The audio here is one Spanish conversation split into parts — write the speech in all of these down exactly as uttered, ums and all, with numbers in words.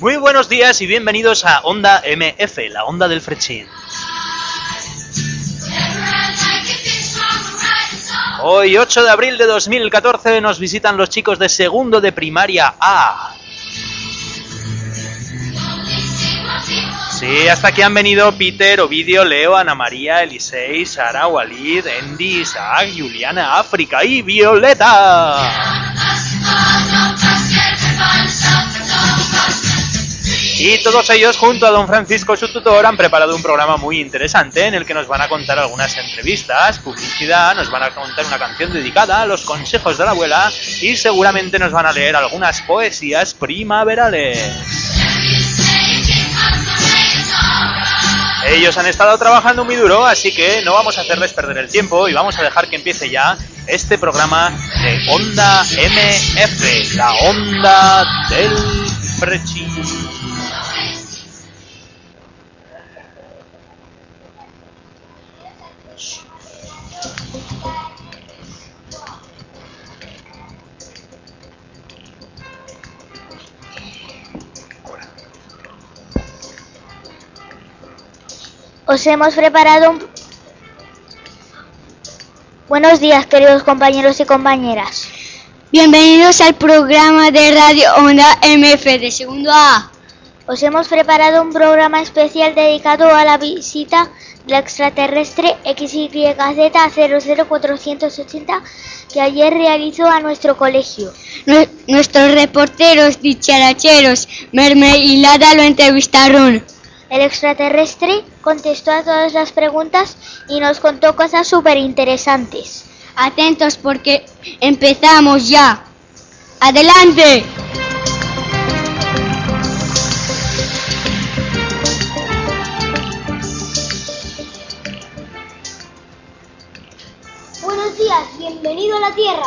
Muy buenos días y bienvenidos a Onda M F, la onda del Frechín. Hoy, ocho de abril de dos mil catorce, nos visitan los chicos de segundo de primaria A. Sí, hasta aquí han venido Peter, Ovidio, Leo, Ana María, Elisei, Sara, Walid, Andy, Isaac, Juliana, África y Violeta. Y todos ellos, junto a don Francisco, su tutor, han preparado un programa muy interesante en el que nos van a contar algunas entrevistas, publicidad, nos van a contar una canción dedicada a los consejos de la abuela y seguramente nos van a leer algunas poesías primaverales. Ellos han estado trabajando muy duro, así que no vamos a hacerles perder el tiempo y vamos a dejar que empiece ya este programa de Onda M F, la onda del Frechín. Os hemos preparado un... Buenos días, queridos compañeros y compañeras. Bienvenidos al programa de Radio Onda M F de segundo A. Os hemos preparado un programa especial dedicado a la visita del extraterrestre X Y Z cero cero cuatrocientos ochenta que ayer realizó a nuestro colegio. Nuestros reporteros dicharacheros Merme y Lada lo entrevistaron. El extraterrestre contestó a todas las preguntas y nos contó cosas súper interesantes. Atentos porque empezamos ya. ¡Adelante! Buenos días, bienvenido a la Tierra.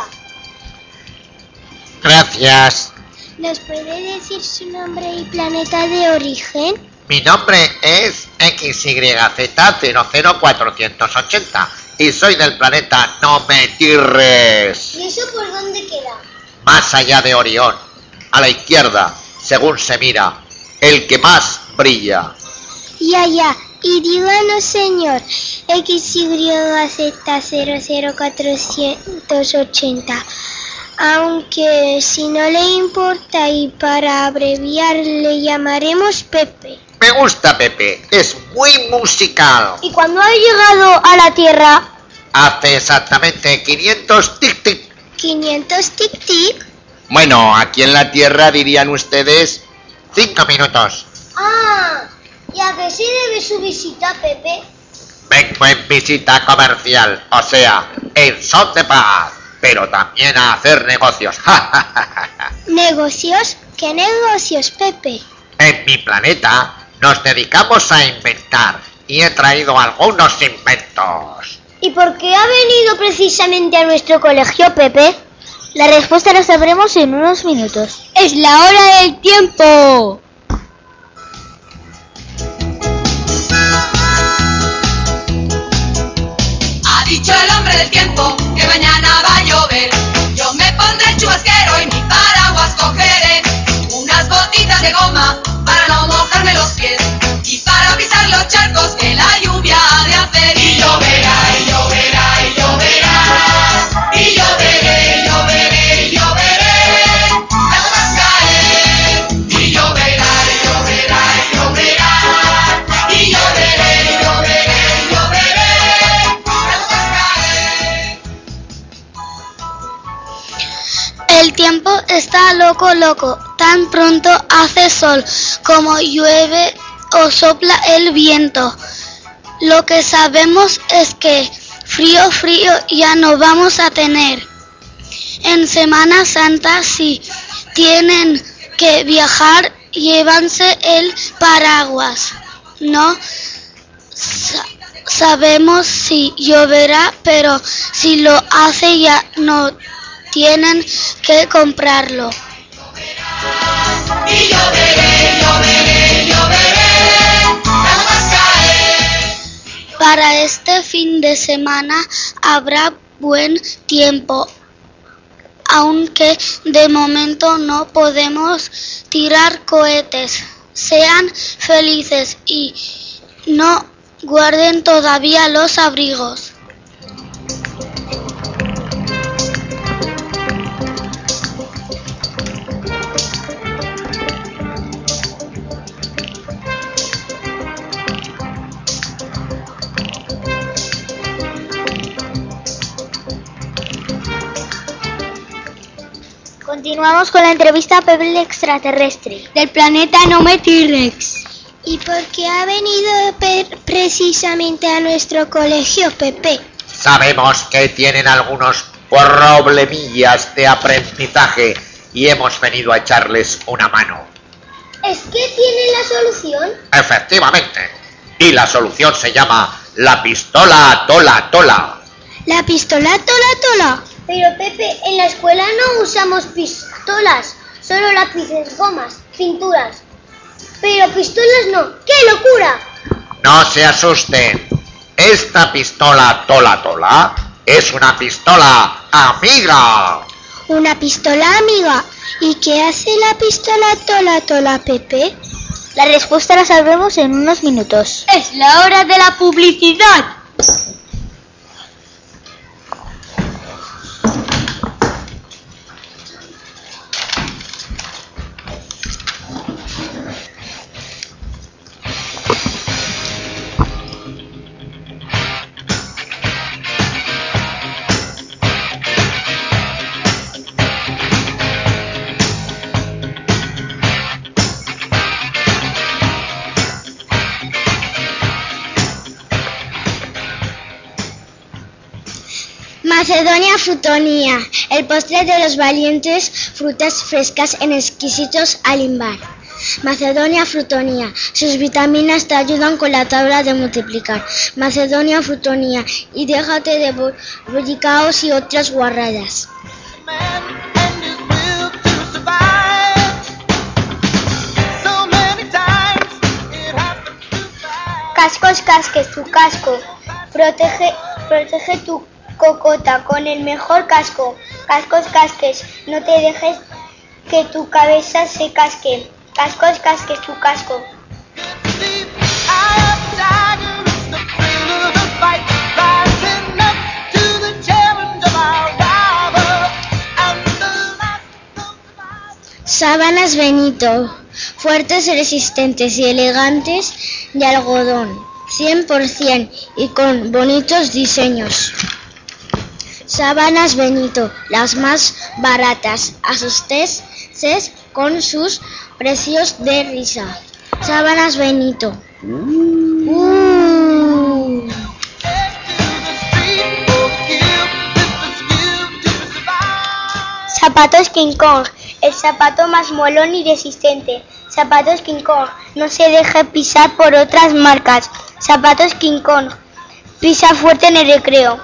Gracias. ¿Nos puede decir su nombre y planeta de origen? Mi nombre es X Y Z cero cero cuatrocientos ochenta y soy del planeta Nometirres. ¿Y eso por dónde queda? Más allá de Orión, a la izquierda, según se mira, el que más brilla. Ya, ya. Y díganos, señor, X Y Z cero cero cuatrocientos ochenta. Aunque si no le importa y para abreviar le llamaremos Pepe. Me gusta Pepe, es muy musical. ¿Y cuando ha llegado a la Tierra? Hace exactamente quinientos tic-tic. ¿quinientos tic-tic? Bueno, aquí en la Tierra dirían ustedes cinco minutos. Ah, ¿y a qué se debe su visita, Pepe? Vengo en visita comercial, o sea, en son de paz, pero también a hacer negocios. ¿Negocios? ¿Qué negocios, Pepe? En mi planeta nos dedicamos a inventar y he traído algunos inventos. ¿Y por qué ha venido precisamente a nuestro colegio, Pepe? La respuesta la sabremos en unos minutos. ¡Es la hora del tiempo! Ha dicho el hombre del tiempo que mañana va a llover. Yo me pondré el chubasquero y mi paraguas cogeré. Unas botitas de goma para no mojarme los pies y para pisar los charcos que la lluvia ha de hacer. Y lloverá, y lloverá, y lloverá, y lloveré, y lloveré, y lloveré, las gotas caer. Y lloverá, y lloverá, y lloverá, y lloveré, y lloveré, y lloveré, las gotas caer. El tiempo está loco, loco. Tan pronto hace sol como llueve o sopla el viento. Lo que sabemos es que frío, frío ya no vamos a tener. En Semana Santa, si tienen que viajar, llévanse el paraguas. No sa- sabemos si lloverá, pero si lo hace ya no tienen que comprarlo. Y lloveré, lloveré, lloveré, las gotas caer. Para este fin de semana habrá buen tiempo. aunque de momento no podemos tirar cohetes. Sean felices y no guarden todavía los abrigos. Continuamos con la entrevista a Pepe el extraterrestre, del planeta Nome T-Rex. ¿Y por qué ha venido pe- precisamente a nuestro colegio, Pepe? Sabemos que tienen algunos problemillas de aprendizaje y hemos venido a echarles una mano. ¿Es que tiene la solución? Efectivamente. Y la solución se llama la pistola tola tola. ¿La pistola tola tola? Pero Pepe, en la escuela no usamos pistolas, solo lápices, gomas, pinturas. Pero pistolas no. ¡Qué locura! No se asusten. Esta pistola tola tola es una pistola amiga. ¿Una pistola amiga? ¿Y qué hace la pistola tola tola, Pepe? La respuesta la sabremos en unos minutos. Es la hora de la publicidad. Macedonia Frutonía, el postre de los valientes, frutas frescas en exquisitos alimbar. Macedonia Frutonía, sus vitaminas te ayudan con la tabla de multiplicar. Macedonia Frutonía, y déjate de bo- bollicaos y otras guarradas. Cascos Casques, tu casco. Protege, protege tu cocota con el mejor casco. Cascos Casques, no te dejes que tu cabeza se casque. Cascos Casques, tu casco. Sábanas Benito, fuertes, resistentes y elegantes de algodón, cien por cien y con bonitos diseños. Sábanas Benito, las más baratas, asustes con sus precios de risa. Sábanas Benito. Uh. Zapatos King Kong, el zapato más molón y resistente. Zapatos King Kong, no se deje pisar por otras marcas. Zapatos King Kong, pisa fuerte en el recreo.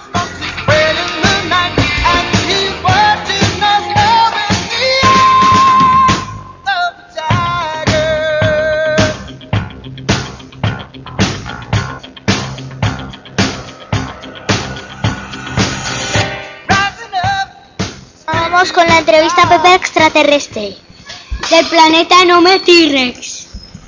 Vamos con la entrevista a Pepe extraterrestre, del planeta Nome T-Rex.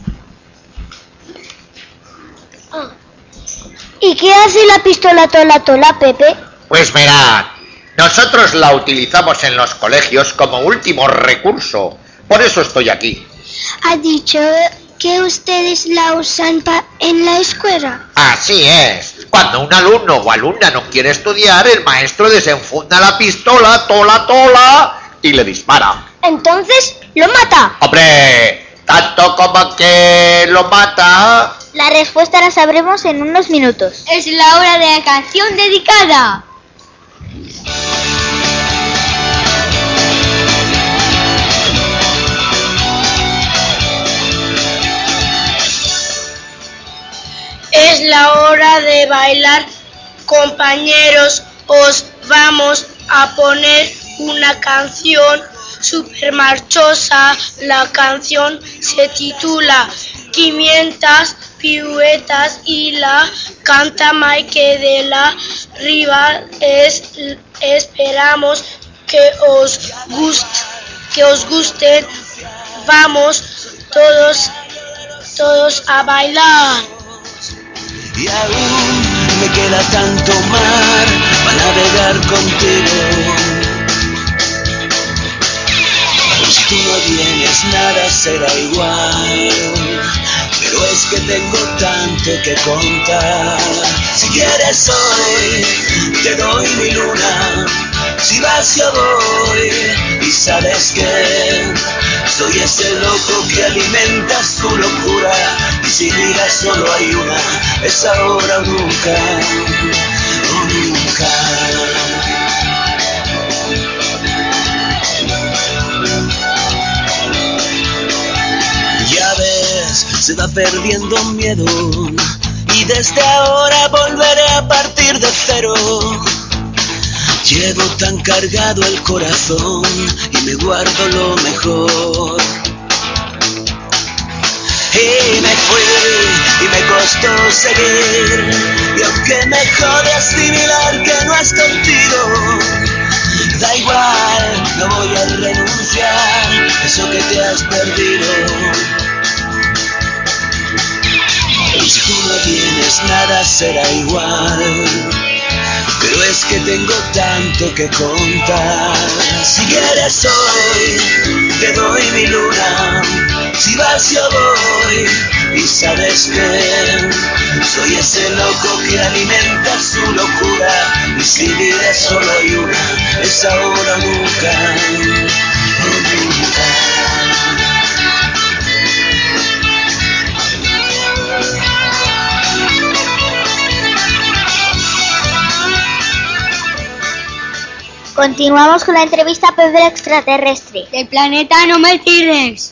Oh. ¿Y qué hace la pistola tola tola, Pepe? Pues mirad, nosotros la utilizamos en los colegios como último recurso. Por eso estoy aquí. ¿Ha dicho que ustedes la usan pa- en la escuela? Así es. Cuando un alumno o alumna no quiere estudiar, el maestro desenfunda la pistola tola tola y le dispara. Entonces, ¿lo mata? ¡Hombre! Tanto como que lo mata. La respuesta la sabremos en unos minutos. Es la hora de la canción dedicada. Es la hora de bailar, compañeros. Os vamos a poner una canción super marchosa. La canción se titula quinientas piruetas y la canta Maike de la Riva. Es, esperamos que os gust, que os gusten, vamos todos, todos a bailar. Y aún me queda tanto mar para navegar contigo. Si tú no vienes nada será igual, pero es que tengo tanto que contar. Si quieres hoy te doy mi luna, si vas yo voy. Y sabes que soy ese loco que alimenta su locura. Y si vida solo hay una, es ahora o nunca, o nunca. Ya ves, se va perdiendo miedo y desde ahora volveré a partir de cero. Llevo tan cargado el corazón y me guardo lo mejor. Y me fui y me costó seguir, y aunque me jode asimilar que no es contigo, da igual, no voy a renunciar, eso que te has perdido. Y si tú no tienes nada será igual, pero es que tengo tanto que contar. Si quieres hoy te doy mi luna, si vas yo voy. Y sabes que soy ese loco que alimenta su locura. Y si vida solo hay una, es ahora o nunca, o nunca. Continuamos con la entrevista a Pepe el extraterrestre. Del planeta No Me Tires.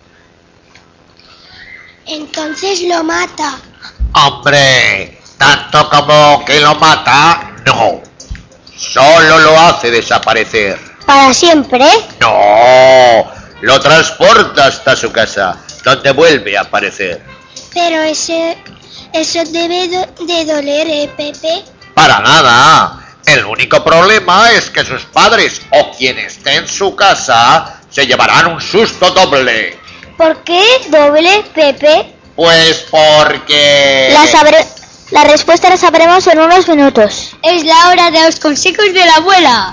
Entonces lo mata. Hombre, tanto como que lo mata, no. Solo lo hace desaparecer. ¿Para siempre? No, lo transporta hasta su casa, donde vuelve a aparecer. Pero ese, eso debe do- de doler, ¿eh, Pepe? Para nada. El único problema es que sus padres o quien esté en su casa se llevarán un susto doble. ¿Por qué doble, Pepe? Pues porque... La, sabre- la respuesta la sabremos en unos minutos. Es la hora de los consejos de la abuela.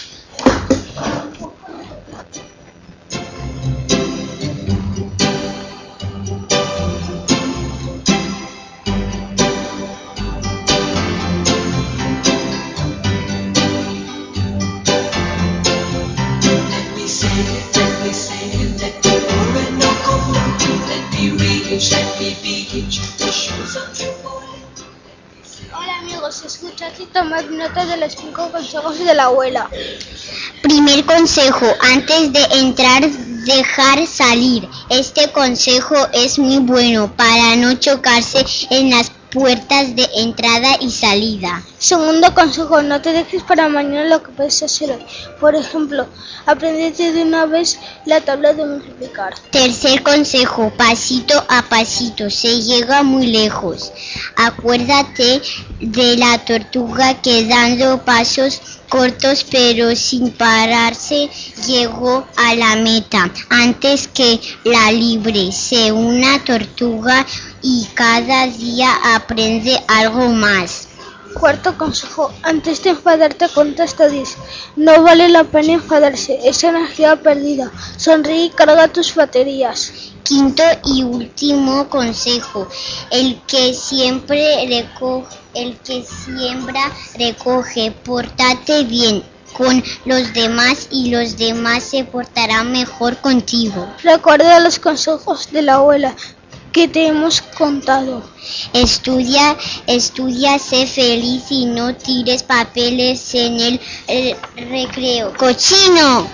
Hola amigos, escuchad y tomad nota de los cinco consejos de la abuela. Primer consejo, antes de entrar, dejar salir. Este consejo es muy bueno para no chocarse en las puertas de entrada y salida. Segundo consejo, no te dejes para mañana lo que puedes hacer hoy. Por ejemplo, aprendete de una vez la tabla de multiplicar. Tercer consejo, pasito a pasito, se llega muy lejos. Acuérdate de la tortuga que dando pasos cortos pero sin pararse llegó a la meta antes que la libre. Sé una tortuga y cada día aprende algo más. Cuarto consejo, antes de enfadarte cuenta hasta diez. No vale la pena enfadarse, es energía perdida. Sonríe y carga tus baterías. Quinto y último consejo, el que siempre recoge, el que siembra recoge, pórtate bien con los demás y los demás se portarán mejor contigo. Recuerda los consejos de la abuela que te hemos contado. Estudia, estudia, sé feliz y no tires papeles en el eh, recreo. ¡Cochino!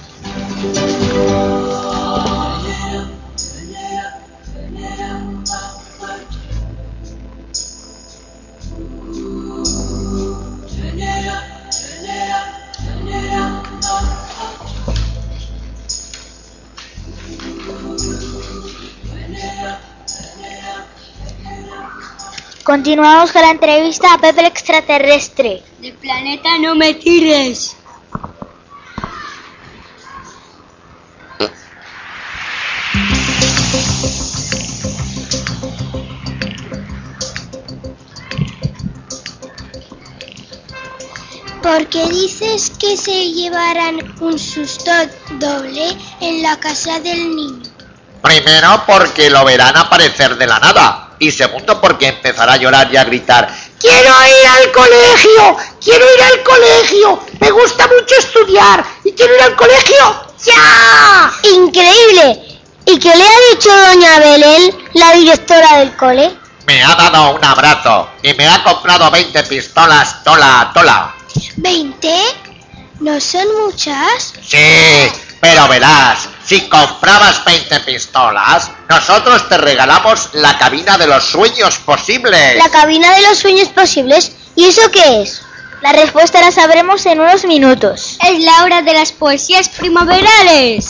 Continuamos con la entrevista a Pepe el extraterrestre. Del planeta No Me Tires. ¿Por qué dices que se llevarán un susto doble en la casa del niño? Primero, porque lo verán aparecer de la nada. Y segundo, porque empezará a llorar y a gritar: ¡quiero ir al colegio! ¡Quiero ir al colegio! ¡Me gusta mucho estudiar! ¡Y quiero ir al colegio! ¡Ya! ¡Increíble! ¿Y qué le ha dicho doña Belén, la directora del cole? Me ha dado un abrazo y me ha comprado veinte pistolas tola tola. ¿Veinte? ¿No son muchas? Sí, pero verás, si comprabas veinte pistolas, nosotros te regalamos la cabina de los sueños posibles. ¿La cabina de los sueños posibles? ¿Y eso qué es? La respuesta la sabremos en unos minutos. Es la hora de las poesías primaverales.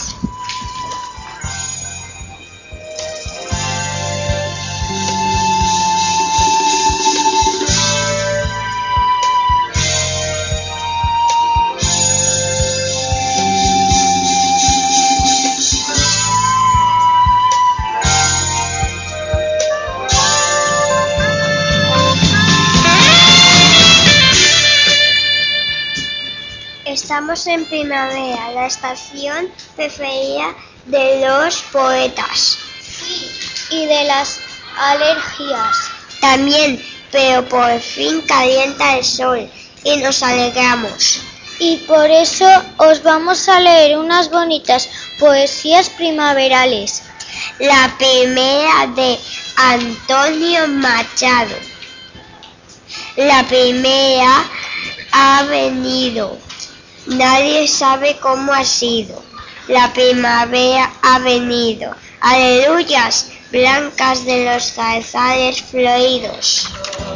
Estamos en primavera, la estación preferida de los poetas. Y de las alergias. También, pero por fin calienta el sol y nos alegramos. Y por eso os vamos a leer unas bonitas poesías primaverales. La primera de Antonio Machado. La primera ha venido. Nadie sabe cómo ha sido. La primavera ha venido. Aleluyas, blancas de los zarzales floridos.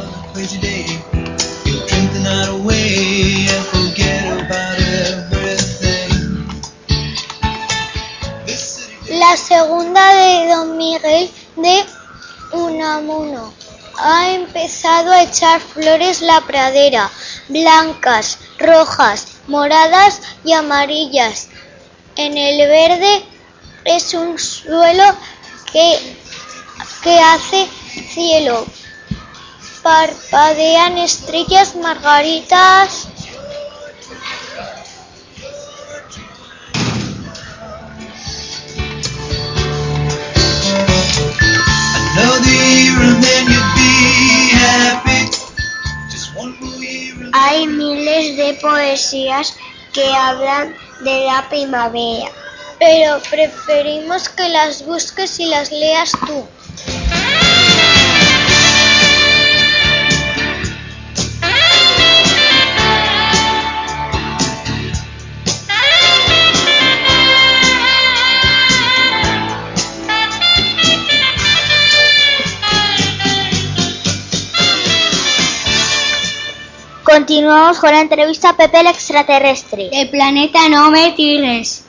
La segunda de Don Miguel de Unamuno. Ha empezado a echar flores la pradera, blancas, rojas, moradas y amarillas. En el verde es un suelo que, que hace cielo. Parpadean estrellas margaritas. Hay miles de poesías que hablan de la primavera, pero preferimos que las busques y las leas tú. Continuamos con la entrevista a Pepe el extraterrestre. El planeta No Me Tires.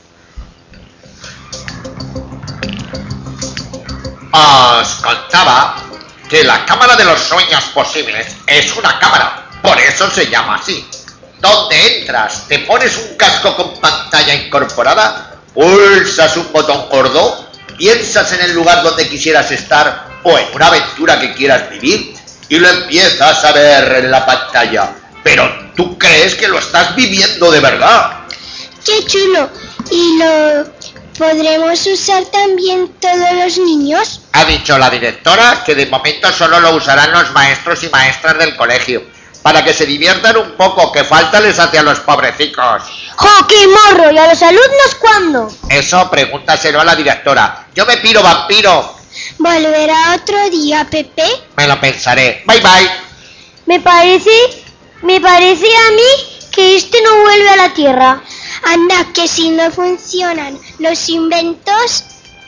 Os contaba que la cámara de los sueños posibles es una cámara, por eso se llama así. Donde entras, te pones un casco con pantalla incorporada, pulsas un botón gordo, piensas en el lugar donde quisieras estar o en una aventura que quieras vivir y lo empiezas a ver en la pantalla. Pero tú crees que lo estás viviendo de verdad. ¡Qué chulo! ¿Y lo podremos usar también todos los niños? Ha dicho la directora que de momento solo lo usarán los maestros y maestras del colegio, para que se diviertan un poco, que falta les hace a los pobrecicos. ¡Jo, qué morro! ¿Y a los alumnos cuándo? Eso pregúntaselo a la directora. Yo me piro, vampiro. ¿Volverá otro día, Pepe? Me lo pensaré. Bye, bye. Me parece, me parece a mí que este no vuelve a la Tierra. Anda, que si no funcionan los inventos...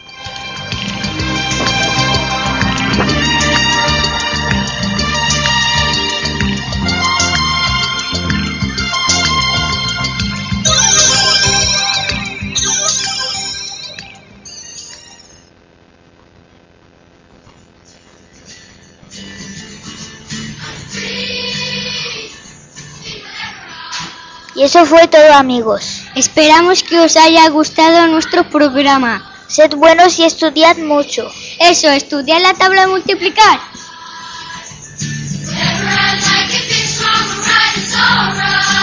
Y eso fue todo, amigos. Esperamos que os haya gustado nuestro programa. Sed buenos y estudiad mucho. Eso, estudiad la tabla de multiplicar. Never act like it is wrong, right, it's all right.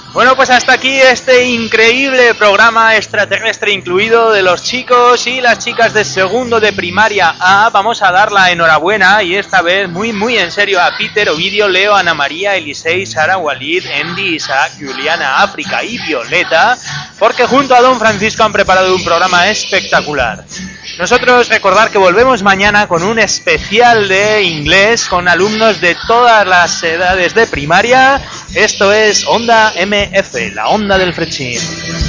Bueno, pues hasta aquí este increíble programa extraterrestre incluido de los chicos y las chicas de segundo de primaria A. Vamos a dar la enhorabuena y esta vez muy muy en serio a Peter, Ovidio, Leo, Ana María, Elisei, Sara, Walid, Andy, Isaac, Juliana, África y Violeta, porque junto a Don Francisco han preparado un programa espectacular. Nosotros recordar que volvemos mañana con un especial de inglés con alumnos de todas las edades de primaria. Esto es Onda M F, la onda del Frechín.